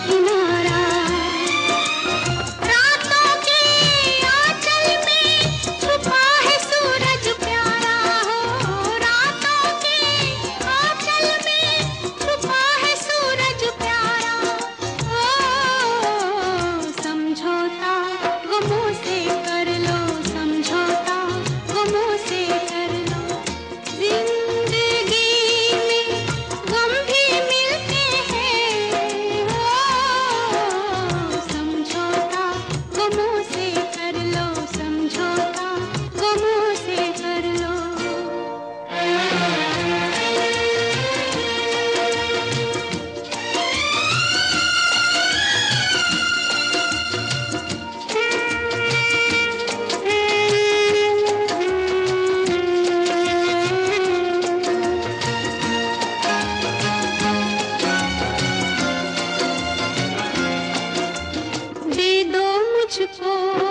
किनारा। रातों के आंचल में छुपा है सूरज प्यारा हो, रातों के आंचल में छुपा है सूरज प्यारा। ओ समझौता गमों से कर लो, समझौता गमों से कर लो। जिंदगी में गम भी मिलते हैं, ओ समझौता गमों से कर लो, समझौता गमों से कर लो। दे दो मुझको